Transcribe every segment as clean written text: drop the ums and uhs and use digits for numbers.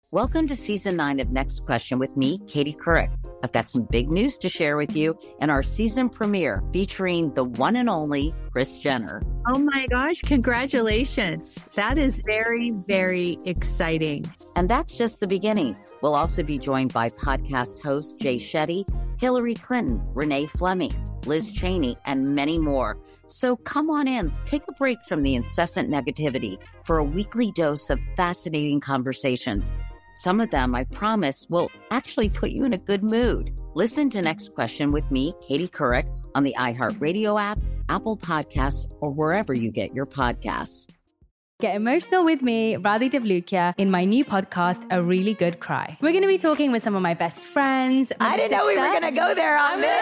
Welcome to Season 9 of Next Question with me, Katie Couric. I've got some big news to share with you in our season premiere featuring the one and only Kris Jenner. Oh my gosh, congratulations. That is very, very exciting. And that's just the beginning. We'll also be joined by podcast hosts Jay Shetty, Hillary Clinton, Renee Fleming, Liz Cheney, and many more. So come on in, take a break from the incessant negativity for a weekly dose of fascinating conversations. Some of them, I promise, will actually put you in a good mood. Listen to Next Question with me, Katie Couric, on the iHeartRadio app, Apple Podcasts, or wherever you get your podcasts. Get emotional with me, Radhi Devlukia, in my new podcast, A Really Good Cry. We're going to be talking with some of my best friends. I didn't know we were going to go there on this.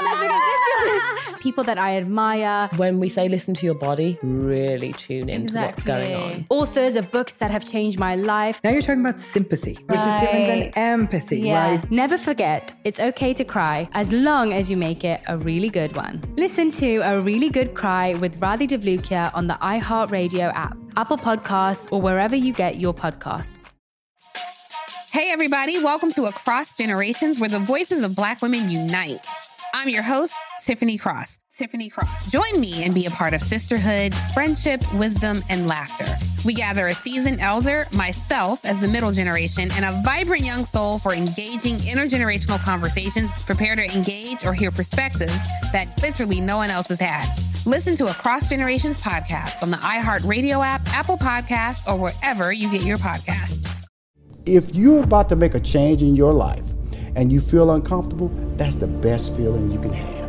People that I admire. When we say listen to your body, really tune into what's going on. Authors of books that have changed my life. Now you're talking about sympathy, which is different than empathy, right? Never forget, it's okay to cry as long as you make it a really good one. Listen to A Really Good Cry with Radhi Devlukia on the iHeartRadio app, Apple Podcasts, or wherever you get your podcasts. Hey, everybody. Welcome to Across Generations, where the voices of Black women unite. I'm your host, Tiffany Cross. Join me and be a part of sisterhood, friendship, wisdom, and laughter. We gather a seasoned elder, myself as the middle generation, and a vibrant young soul for engaging intergenerational conversations. Prepare to engage or hear perspectives that literally no one else has had. Listen to Across Generations podcast on the iHeartRadio app, Apple Podcasts, or wherever you get your podcasts. If you're about to make a change in your life and you feel uncomfortable, that's the best feeling you can have.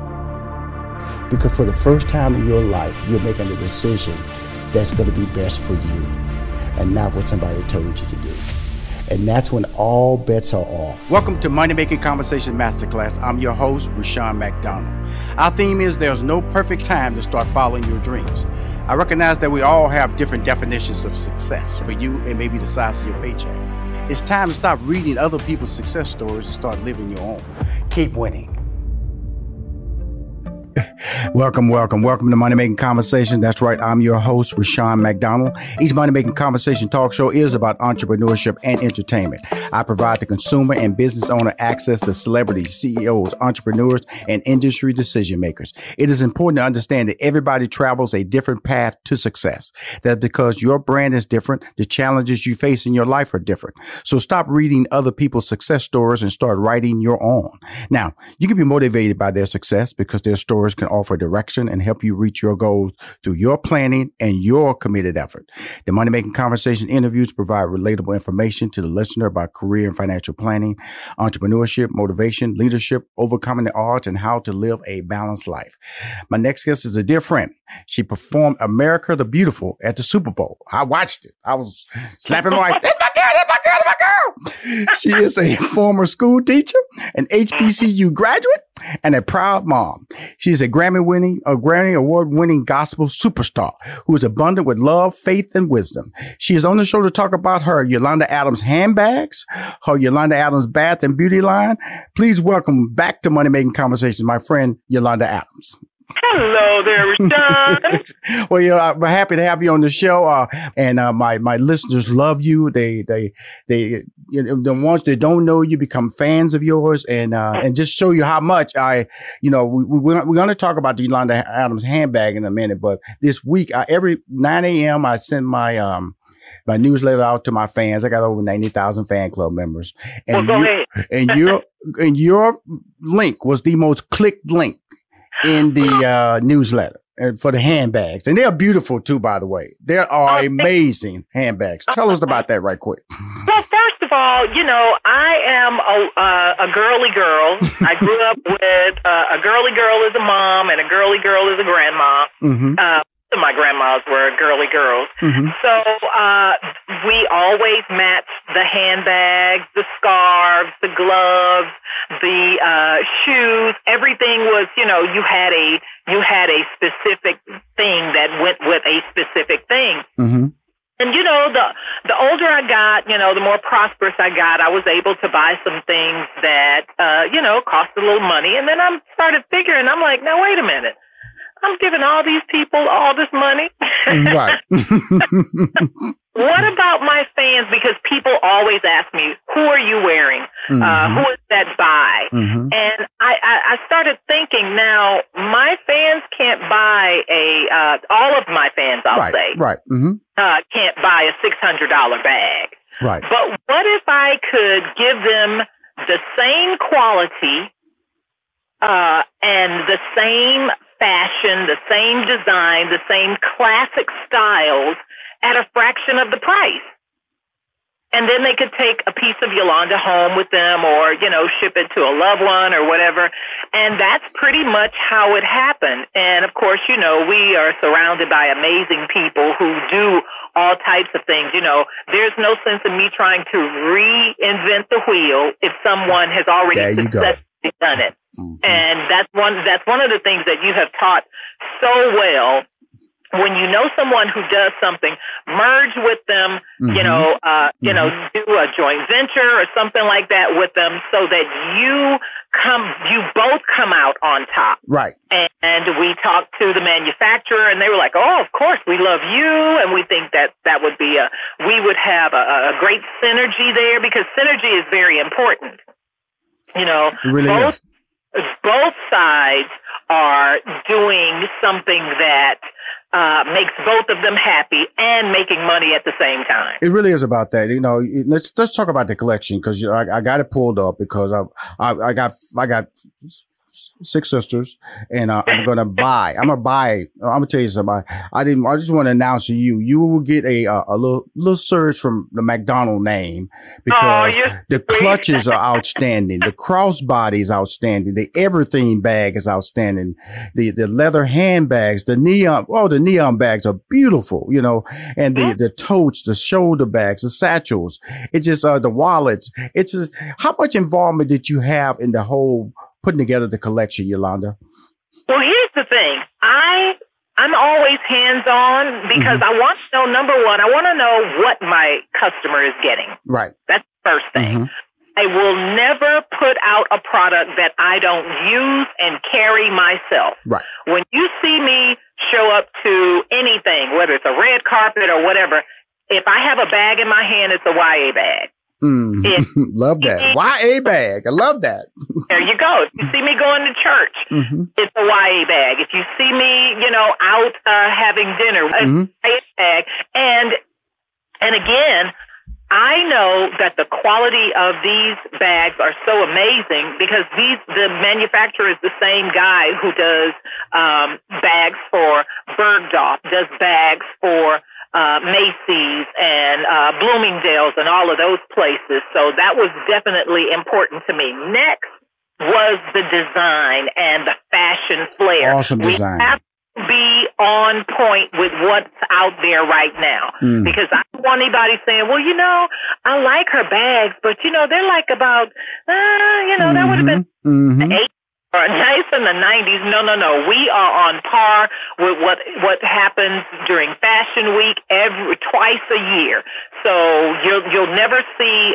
Because for the first time in your life, you're making a decision that's going to be best for you and not what somebody told you to do. And that's when all bets are off. Welcome to Money Making Conversation Masterclass. I'm your host, Rushion McDonald. Our theme is there's no perfect time to start following your dreams. I recognize that we all have different definitions of success. For you, it may be the size of your paycheck. It's time to stop reading other people's success stories and start living your own. Keep winning. Welcome to Money Making Conversation. That's right. I'm your host, Rushion McDonald. Each Money Making Conversation talk show is about entrepreneurship and entertainment. I provide the consumer and business owner access to celebrities, CEOs, entrepreneurs, and industry decision makers. It is important to understand that everybody travels a different path to success. That's because your brand is different. The challenges you face in your life are different. So stop reading other people's success stories and start writing your own. Now, you can be motivated by their success because their stories can offer direction and help you reach your goals through your planning and your committed effort. The Money Making Conversation interviews provide relatable information to the listener about career and financial planning, entrepreneurship, motivation, leadership, overcoming the odds, and how to live a balanced life. My next guest is a dear friend. She performed America the Beautiful at the Super Bowl. I watched it. I was slapping my wife. That's my girl, that's my girl, that's my girl. She is a former school teacher, an HBCU graduate, and a proud mom. She's a Grammy Award-winning gospel superstar who is abundant with love, faith, and wisdom. She is on the show to talk about her Yolanda Adams handbags, her Yolanda Adams bath and beauty line. Please welcome back to Money Making Conversations, my friend Yolanda Adams. Hello there, Rushion. Well, yeah, I'm happy to have you on the show. And my listeners love you. They the ones that don't know you become fans of yours, and just show you how much we're going to talk about the Yolanda Adams handbag in a minute. But this week, every 9 a.m. I send my my newsletter out to my fans. I got over 90,000 fan club members, and your link was the most clicked link in the newsletter for the handbags. And they're beautiful too, by the way. They are amazing handbags. Tell us about that right quick. Well, first of all, I am a girly girl. I grew up with a girly girl as a mom and a girly girl as a grandma. Mm-hmm. My grandmas were girly girls. Mm-hmm. So we always matched the handbags, the scarves, the gloves, the shoes. Everything was, you had a specific thing that went with a specific thing. Mm-hmm. And, the older I got, the more prosperous I got, I was able to buy some things that, cost a little money. And then I started figuring, I'm like, now, wait a minute. I'm giving all these people all this money. Right. What about my fans? Because people always ask me, who are you wearing? Who is that by? And I started thinking, now, my fans can't buy all of my fans, I'll say, can't buy a $600 bag. Right. But what if I could give them the same quality and the same fashion, the same design, the same classic styles at a fraction of the price? And then they could take a piece of Yolanda home with them, or, you know, ship it to a loved one or whatever. And that's pretty much how it happened. And of course, you know, we are surrounded by amazing people who do all types of things. You know, there's no sense in me trying to reinvent the wheel if someone has already successfully done it. And that's one of the things that you have taught so well. When you know someone who does something, merge with them, you know, do a joint venture or something like that with them, so that you both come out on top. Right. And we talked to the manufacturer, and they were like, "Oh, of course, we love you, and we think that would be we would have a great synergy there," because synergy is very important. You know, it really is. Both sides are doing something that makes both of them happy and making money at the same time. It really is about that. You know, let's talk about the collection, because I got it pulled up because I got 6 sisters, and I'm gonna buy. I'm gonna tell you something. I just want to announce to you, you will get a little surge from the McDonald name, because the clutches are outstanding, the crossbody is outstanding, the everything bag is outstanding, the leather handbags, the neon bags are beautiful, you know, and the totes, the shoulder bags, the satchels. It's just the wallets. It's just, how much involvement did you have in the whole putting together the collection, Yolanda? Well, here's the thing. I'm always hands-on, because I want to know, number one, I want to know what my customer is getting. Right. That's the first thing. I will never put out a product that I don't use and carry myself. Right. When you see me show up to anything, whether it's a red carpet or whatever, if I have a bag in my hand, it's a YA bag. Love that. YA bag. I love that. There you go. If you see me going to church, it's a YA bag. If you see me, you know, out having dinner, it's a YA bag. And again, I know that the quality of these bags are so amazing, because the manufacturer is the same guy who does bags for Bergdorf, does bags for Macy's and Bloomingdale's and all of those places. So that was definitely important to me. Next was the design and the fashion flair. Awesome design. We have to be on point with what's out there right now, because I don't want anybody saying, well, you know, I like her bags, but, you know, they're like about, you know, that would have been 8 or nice in the 90s. No. We are on par with what happens during Fashion Week twice a year. So you'll never see,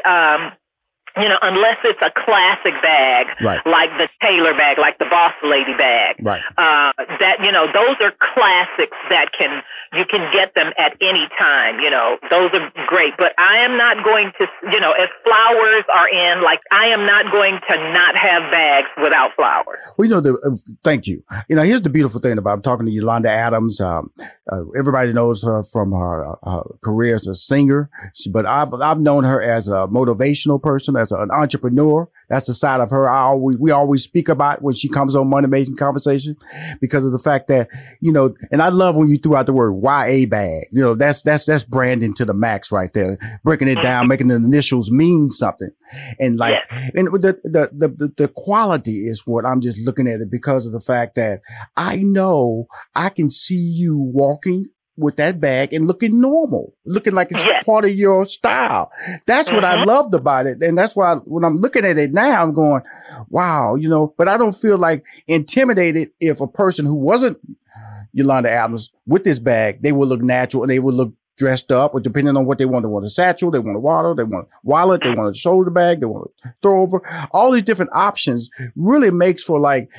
you know, unless it's a classic bag, like the Taylor bag, like the Boss Lady bag. That, you know, those are classics that you can get them at any time. You know, those are great. But I am not going to, you know, if flowers are in, like, I am not going to not have bags without flowers. Well, you know, thank you. You know, here's the beautiful thing about, I'm talking to Yolanda Adams. Everybody knows her from her career as a singer, but I've known her as a motivational person, as an entrepreneur. That's the side of her we always speak about when she comes on Money Making Conversation, because of the fact that, you know, and I love when you threw out the word YA bag. You know, that's branding to the max right there, breaking it down, making the initials mean something. And like, and the quality is what I'm just looking at it, because of the fact that I know I can see you walking with that bag and looking normal, looking like it's part of your style. That's what I loved about it. And that's why when I'm looking at it now, I'm going, wow, you know, but I don't feel like intimidated if a person who wasn't Yolanda Adams with this bag, they would look natural and they would look dressed up, or depending on what they want. They want a satchel, they want a wallet, they want a wallet, they want a shoulder bag, they want to throw over. All these different options really makes for like,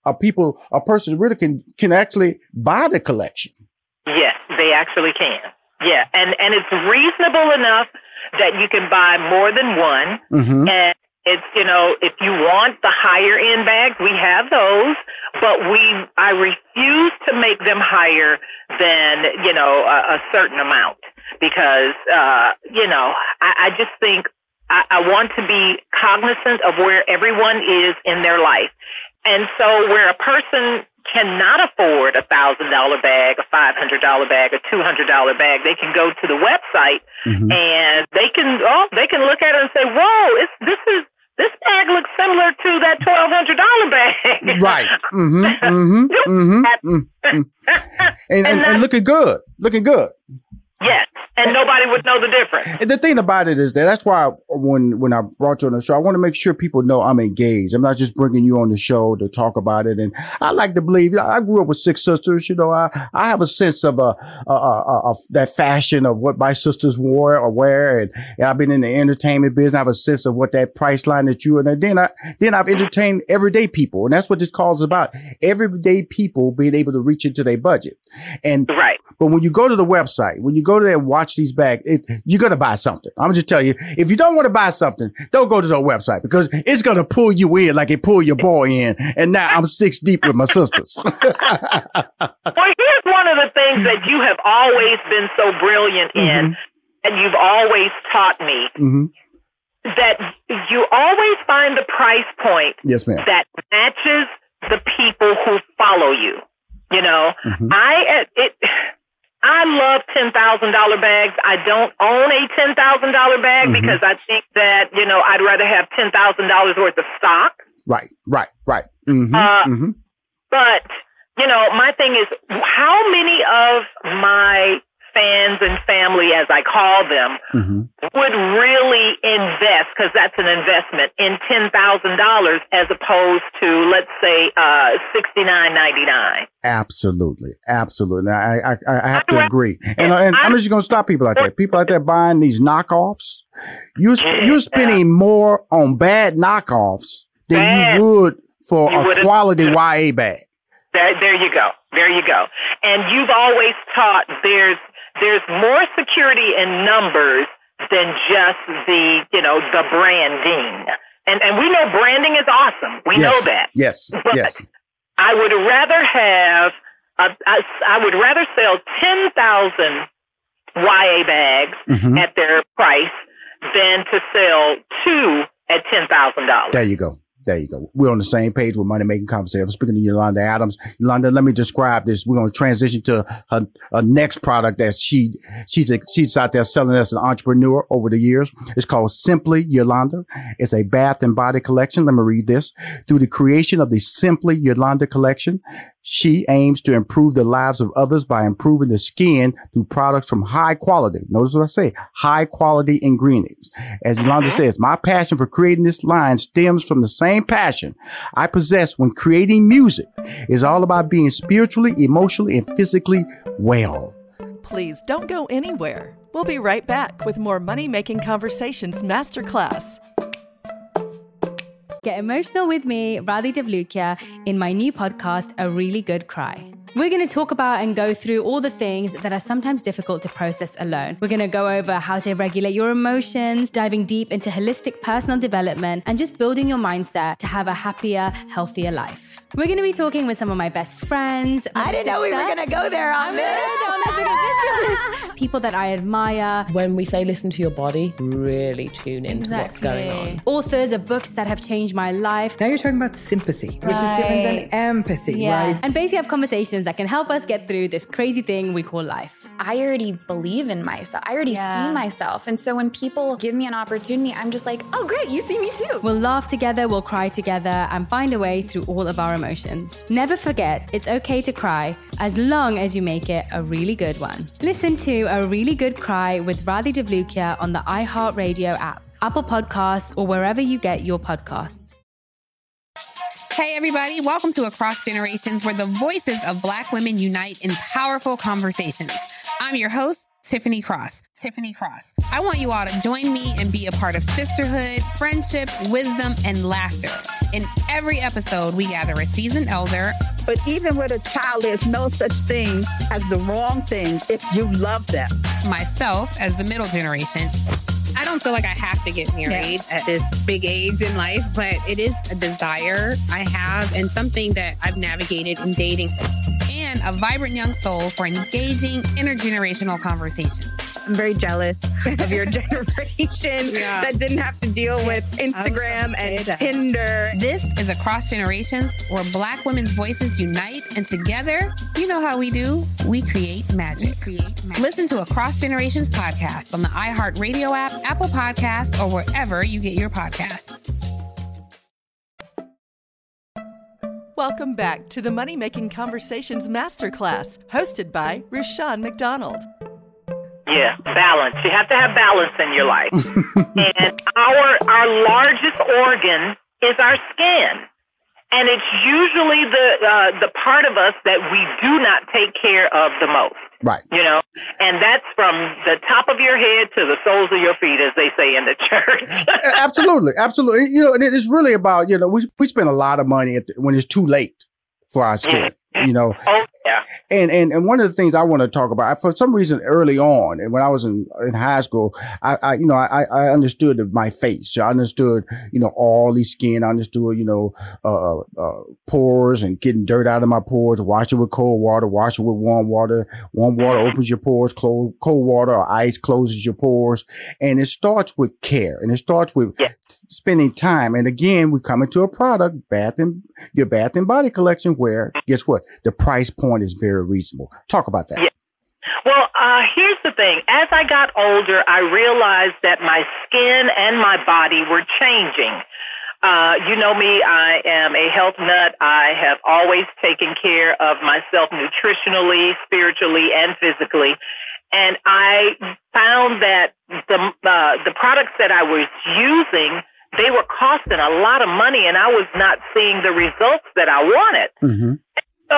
a person really can actually buy the collection. Yes, they actually can. Yeah, and it's reasonable enough that you can buy more than one. Mm-hmm. And it's, if you want the higher end bags, we have those, but I refuse to make them higher than, a certain amount because, I just think I want to be cognizant of where everyone is in their life. And so where a person cannot afford $1,000 bag, a $500 bag, a $200 bag, they can go to the website mm-hmm. and they can look at it and say, "Whoa, this bag looks similar to that $1,200 bag." Right. Mm-hmm. Mm-hmm. Mm-hmm. and looking good. Yes, and nobody would know the difference. And the thing about it is that's why when I brought you on the show, I want to make sure people know I'm engaged. I'm not just bringing you on the show to talk about it. And I like to believe, I grew up with 6 sisters. I have a sense of that fashion of what my sisters wore or wear. And I've been in the entertainment business. I have a sense of what that price line that you and then I've entertained everyday people. And that's what this call is about. Everyday people being able to reach into their budget. And right. But when you go to the website, when you go to there and watch these bags, you're going to buy something. I'm just tell you, if you don't want to buy something, don't go to the website because it's going to pull you in like it pulled your boy in. And now I'm 6 deep with my sisters. Well, here's one of the things that you have always been so brilliant in, mm-hmm. and you've always taught me, mm-hmm. that you always find the price point yes, ma'am. That matches the people who follow you. Mm-hmm. I love $10,000 bags. I don't own a $10,000 bag mm-hmm. because I think that, I'd rather have $10,000 worth of stock. Right. Mm-hmm. Mm-hmm. But, my thing is, how many of my fans and family, as I call them, mm-hmm. would really invest, because that's an investment, in $10,000 as opposed to, let's say, $69.99. Absolutely. I have to agree. And I'm just going to stop people like that. People like that buying these knockoffs. You're spending more on bad knockoffs than you would for a quality YA bag. There you go. And you've always taught there's more security in numbers than just the branding. And we know branding is awesome. We know that. Yes. But yes. I would rather sell 10,000 YA bags mm-hmm. at their price than to sell 2 at $10,000. There you go. We're on the same page with Money Making Conversation. I'm speaking to Yolanda Adams. Yolanda, let me describe this. We're going to transition to her next product that she's out there selling as an entrepreneur over the years. It's called Simply Yolanda. It's a bath and body collection. Let me read this. Through the creation of the Simply Yolanda collection, she aims to improve the lives of others by improving the skin through products from high quality. Notice what I say, high quality ingredients. As Yolanda says, my passion for creating this line stems from the same passion I possess when creating music. It's all about being spiritually, emotionally, and physically well. Please don't go anywhere. We'll be right back with more Money Making Conversations Masterclass. Get emotional with me, Radhi Devlukia, in my new podcast, A Really Good Cry. We're going to talk about and go through all the things that are sometimes difficult to process alone. We're going to go over how to regulate your emotions, diving deep into holistic personal development, and just building your mindset to have a happier, healthier life. We're going to be talking with some of my best friends. I didn't know we were going to go there on this. People that I admire. When we say listen to your body, really tune into what's going on. Authors of books that have changed my life. Now you're talking about sympathy, which is different than empathy, right? And basically have conversations that can help us get through this crazy thing we call life. I already believe in myself. I already see myself. And so when people give me an opportunity, I'm just like, oh, great, you see me too. We'll laugh together, we'll cry together, and find a way through all of our emotions. Never forget, it's okay to cry, as long as you make it a really good one. Listen to A Really Good Cry with Radhi Devlukia on the iHeartRadio app, Apple Podcasts, or wherever you get your podcasts. Hey, everybody. Welcome to Across Generations, where the voices of Black women unite in powerful conversations. I'm your host, Tiffany Cross. I want you all to join me and be a part of sisterhood, friendship, wisdom, and laughter. In every episode, we gather a seasoned elder. But even with a child, there's no such thing as the wrong thing if you love them. Myself as the middle generation. I don't feel like I have to get married at this big age in life, but it is a desire I have and something that I've navigated in dating. And a vibrant young soul for engaging intergenerational conversations. I'm very jealous of your generation that didn't have to deal with Instagram and Tinder. This is Across Generations, where Black women's voices unite, and together, you know how we do, we create magic. Listen to Across Generations podcast on the iHeartRadio app, Apple Podcasts, or wherever you get your podcasts. Welcome back to the Money Making Conversations Masterclass, hosted by Rushion McDonald. Yeah, balance. You have to have balance in your life. And our largest organ is our skin. And it's usually the part of us that we do not take care of the most. Right. You know, and that's from the top of your head to the soles of your feet, as they say in the church. Absolutely. Absolutely. You know, and it's really about, you know, we spend a lot of money when it's too late for our skin, you know. Oh, yeah. And one of the things I want to talk about, for some reason early on, and when I was in high school, I understood my face. I understood, you know, all these skin. I understood, you know, pores and getting dirt out of my pores, wash it with cold water, wash it with warm water. Warm water opens your pores, cold water or ice closes your pores. And it starts with care, and it starts with spending time. And again, we come into a product, your Bath and Body collection, where guess what? The price point is very reasonable. Talk about that. Yeah. Well, here's the thing. As I got older, I realized that my skin and my body were changing. You know me, I am a health nut. I have always taken care of myself nutritionally, spiritually, and physically. And I found that the products that I was using, they were costing a lot of money, and I was not seeing the results that I wanted. Mm-hmm. So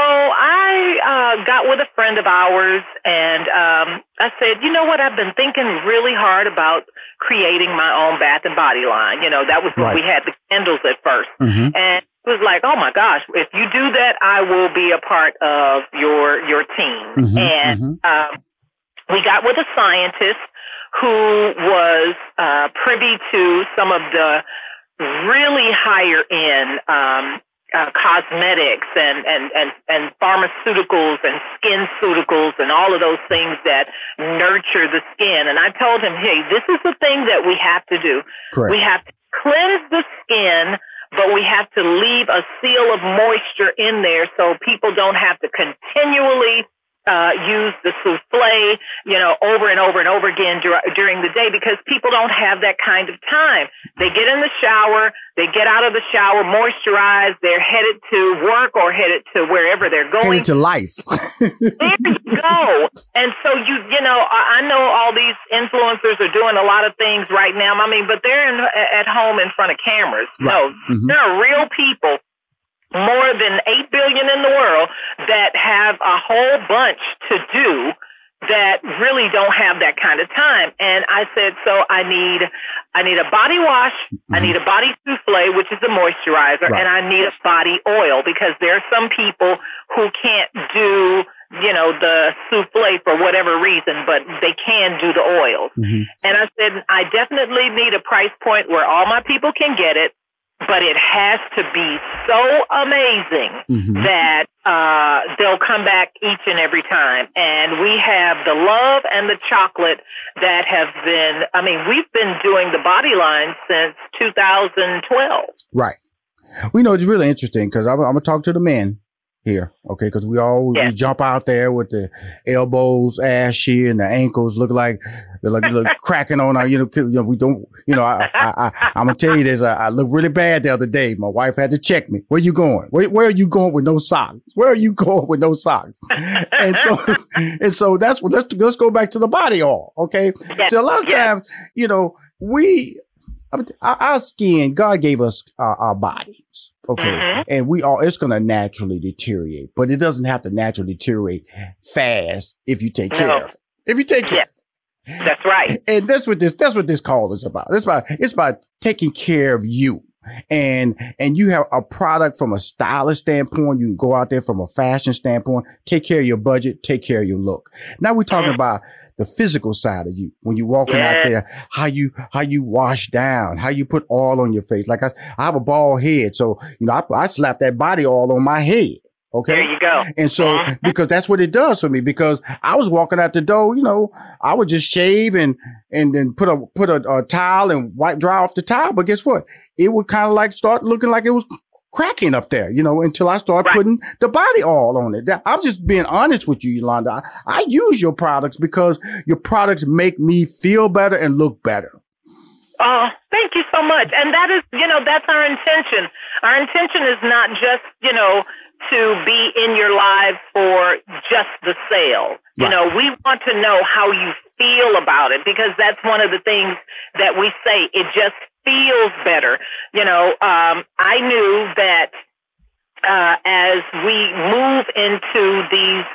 I got with a friend of ours, and I said, you know what, I've been thinking really hard about creating my own Bath and Body line. You know, that was when we had the candles at first. Mm-hmm. And it was like, oh my gosh, if you do that, I will be a part of your team. Mm-hmm. And we got with a scientist who was privy to some of the really higher end cosmetics and pharmaceuticals and skinceuticals and all of those things that nurture the skin. And I told him, hey, this is the thing that we have to do. Correct. We have to cleanse the skin, but we have to leave a seal of moisture in there so people don't have to continually use the souffle, you know, over and over and over again during the day, because people don't have that kind of time. They get in the shower, they get out of the shower, moisturized, they're headed to work or headed to wherever they're going. Headed to life. There you go. And so, you know, I know all these influencers are doing a lot of things right now. I mean, but they're at home in front of cameras. Right. No, there are real people, more than 8 billion in the world, that have a whole bunch to do that really don't have that kind of time. And I said, so I need a body wash, I need a body souffle, which is a moisturizer, and I need a body oil, because there are some people who can't do, you know, the souffle for whatever reason, but they can do the oils. Mm-hmm. And I said, I definitely need a price point where all my people can get it, but it has to be so amazing that they'll come back each and every time. And we have the love and the chocolate that have been, I mean, we've been doing the body line since 2012. Right. We know it's really interesting, because I'm going to talk to the men here, okay? Because we jump out there with the elbows ashy and the ankles look like cracking on our, we don't, I'm gonna tell you this. I looked really bad the other day. My wife had to check me. Where you going? Where are you going with no socks? Where are you going with no socks? and so that's what. Let's go back to the body oil, okay? Yeah. So a lot of times, our skin, God gave us our bodies, okay, and it's going to naturally deteriorate, but it doesn't have to naturally deteriorate fast if you take care of it. If you take care of it. That's right. And that's what this call is about. It's about taking care of you. and you have a product from a stylish standpoint, you can go out there from a fashion standpoint, take care of your budget, take care of your look. Now we're talking about the physical side of you. When you're walking out there, how you wash down, how you put oil on your face. Like I have a bald head, so I slap that body oil on my head. Okay. There you go. And so, because that's what it does for me, because I was walking out the door, I would just shave and then put a towel and wipe dry off the towel. But guess what? It would kind of like start looking like it was cracking up there, until I start putting the body oil on it. I'm just being honest with you, Yolanda. I use your products because your products make me feel better and look better. Oh, thank you so much. And that is, that's our intention. Our intention is not just, to be in your lives for just the sale. We want to know how you feel about it, because that's one of the things that we say. It just feels better. I knew that as we move into these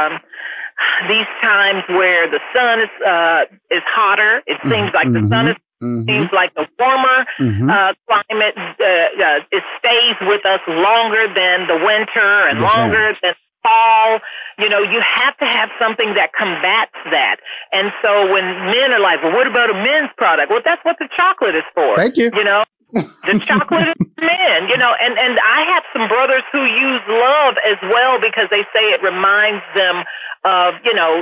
times where the sun is hotter, it seems like the sun is seems like a warmer climate. It stays with us longer than the winter and longer than fall. You have to have something that combats that. And so when men are like, well, what about a men's product? Well, that's what the chocolate is for. Thank you. The chocolate is men, and I have some brothers who use Love as well, because they say it reminds them of,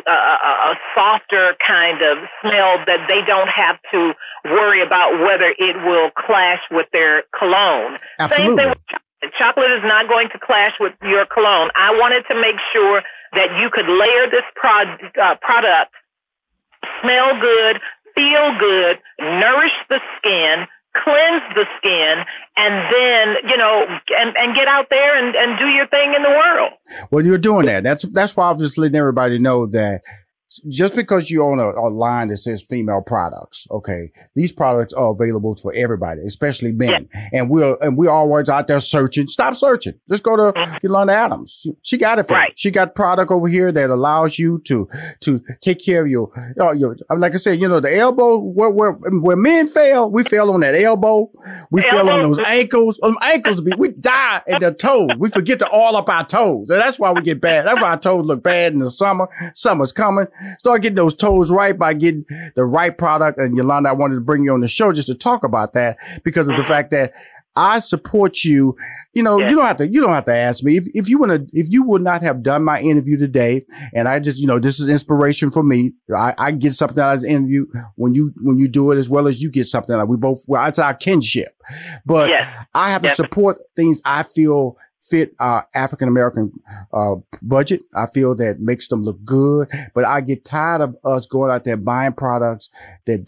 a softer kind of smell that they don't have to worry about whether it will clash with their cologne. Absolutely. Same thing with chocolate. Chocolate is not going to clash with your cologne. I wanted to make sure that you could layer this product, smell good, feel good, nourish the skin, cleanse the skin, and then, and get out there and do your thing in the world. Well, you're doing that. That's why I'm just letting everybody know that just because you own a line that says female products, okay, these products are available for everybody, especially men. Yeah. And we're always out there searching. Stop searching. Just go to Yolanda Adams. She got it for you. She got product over here that allows you to take care of your like I said, the elbow, where men fail, we fail on that elbow. We fail on those ankles. We die at the toes. We forget to oil up our toes. And that's why we get bad. That's why our toes look bad in the summer. Summer's coming. Start getting those toes right by getting the right product. And Yolanda, I wanted to bring you on the show just to talk about that, because of the fact that I support you. You don't have to ask me if you would not have done my interview today. And I just, this is inspiration for me. I get something out of this interview when you do it, as well as you get something out. It's our kinship, but I have to support things I feel fit our African-American budget. I feel that makes them look good, but I get tired of us going out there buying products that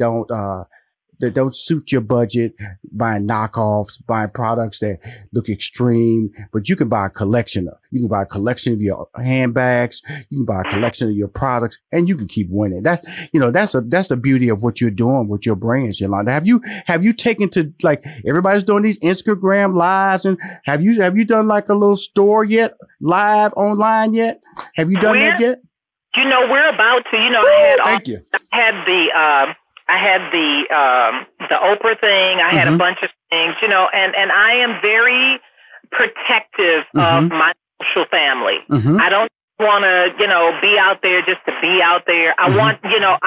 don't suit your budget, buying knockoffs, buying products that look extreme. But you can buy a collection of your handbags, you can buy a collection of your products, and you can keep winning. That's the beauty of what you're doing with your brands, Yolanda. Have you taken to, like, everybody's doing these Instagram lives, and have you done like a little store yet, live online yet? Have you done that yet? We're about to. Thank you. I had the Oprah thing. I had a bunch of things, and I am very protective of my social family. I don't want to, be out there just to be out there. I want,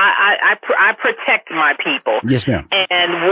I protect my people. Yes, ma'am. And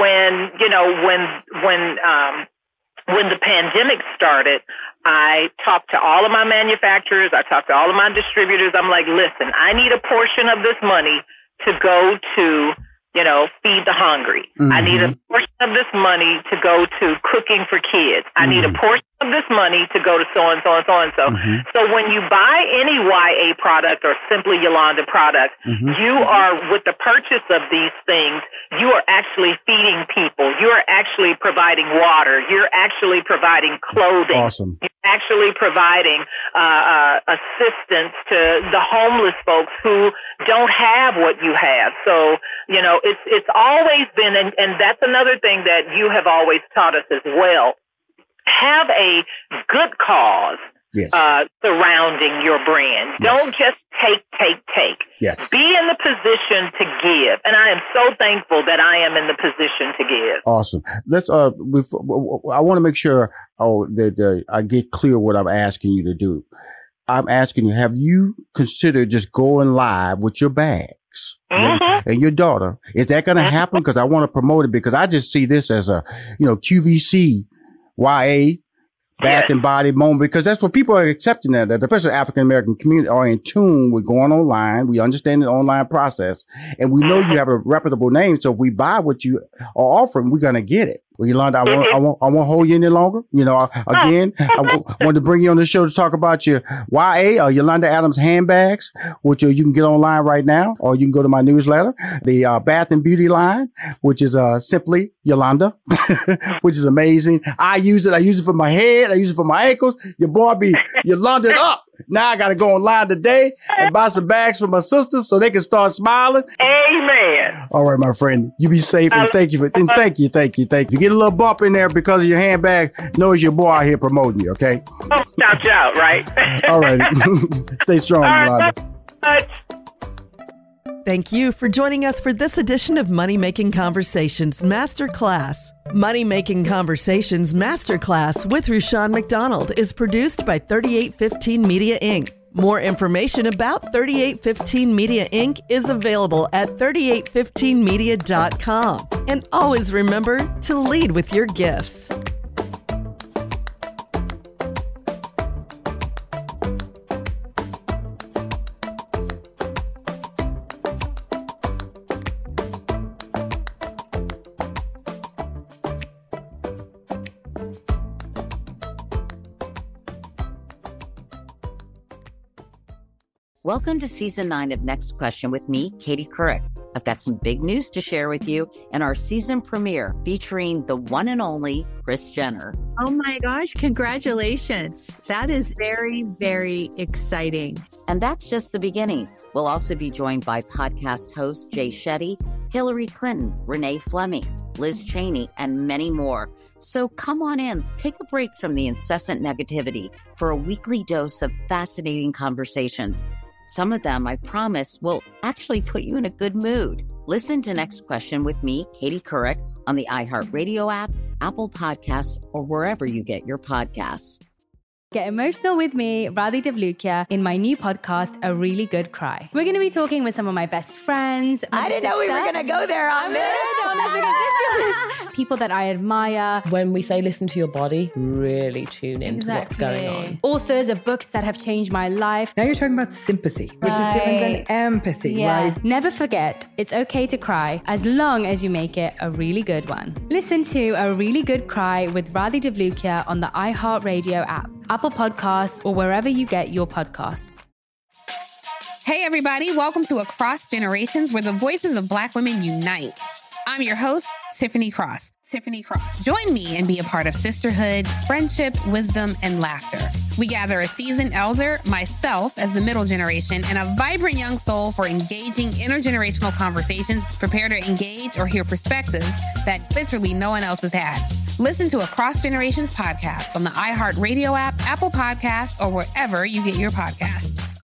when the pandemic started, I talked to all of my manufacturers. I talked to all of my distributors. I'm like, listen, I need a portion of this money to go to, feed the hungry. I need a portion of this money to go to cooking for kids. I need a portion of this money to go to so-and-so and so-and-so. So when you buy any YA product or Simply Yolanda product, you are, with the purchase of these things, you are actually feeding people. You are actually providing water. You're actually providing clothing. Awesome. You're actually providing assistance to the homeless folks who don't have what you have. So, it's always been, and that's another thing that you have always taught us as well. Have a good cause surrounding your brand. Yes. Don't just take. Yes. Be in the position to give. And I am so thankful that I am in the position to give. Awesome. Let's, I want to make sure that I get clear what I'm asking you to do. I'm asking you, have you considered just going live with your bags and your daughter? Is that going to happen? Because I want to promote it, because I just see this as a, QVC, YA, bath and body moment, because that's what people are accepting that the especially African-American community are in tune with going online. We understand the online process, and we know you have a reputable name. So if we buy what you are offering, we're going to get it. Well, Yolanda, I won't hold you any longer. Again, I wanted to bring you on the show to talk about your YA or Yolanda Adams handbags, which you can get online right now, or you can go to my newsletter, the Bath and Beauty line, which is Simply Yolanda, which is amazing. I use it for my head. I use it for my ankles. Your boy be Yolanda up. Now I got to go online today and buy some bags for my sisters so they can start smiling. Amen. All right, my friend. You be safe, and thank you. Thank you. If you get a little bump in there because of your handbag, know it's your boy out here promoting you, okay? Shout out, right? All right. Stay strong, Yolanda. Thank you for joining us for this edition of Money Making Conversations Masterclass. Money Making Conversations Masterclass with Rushion McDonald is produced by 3815 Media Inc. More information about 3815 Media Inc. is available at 3815media.com. And always remember to lead with your gifts. Welcome to Season 9 of Next Question with me, Katie Couric. I've got some big news to share with you in our season premiere featuring the one and only Kris Jenner. Oh my gosh, congratulations. That is very, very exciting. And that's just the beginning. We'll also be joined by podcast host Jay Shetty, Hillary Clinton, Renee Fleming, Liz Cheney, and many more. So come on in, take a break from the incessant negativity for a weekly dose of fascinating conversations. Some of them, I promise, will actually put you in a good mood. Listen to Next Question with me, Katie Couric, on the iHeartRadio app, Apple Podcasts, or wherever you get your podcasts. Get emotional with me, Radhi Devlukia, in my new podcast, A Really Good Cry. We're going to be talking with some of my best friends. I didn't know we were going to go there on this. People that I admire. When we say listen to your body, really tune into what's going on. Authors of books that have changed my life. Now you're talking about sympathy, which is different than empathy, right? Never forget, it's okay to cry as long as you make it a really good one. Listen to A Really Good Cry with Radhi Devlukia on the iHeartRadio app, Apple Podcasts, or wherever you get your podcasts. Hey, everybody. Welcome to Across Generations, where the voices of Black women unite. I'm your host, Tiffany Cross. Join me and be a part of sisterhood, friendship, wisdom, and laughter. We gather a seasoned elder, myself as the middle generation, and a vibrant young soul for engaging intergenerational conversations. Prepare to engage or hear perspectives that literally no one else has had. Listen to Across Generations podcast on the iHeartRadio app, Apple Podcasts, or wherever you get your podcasts.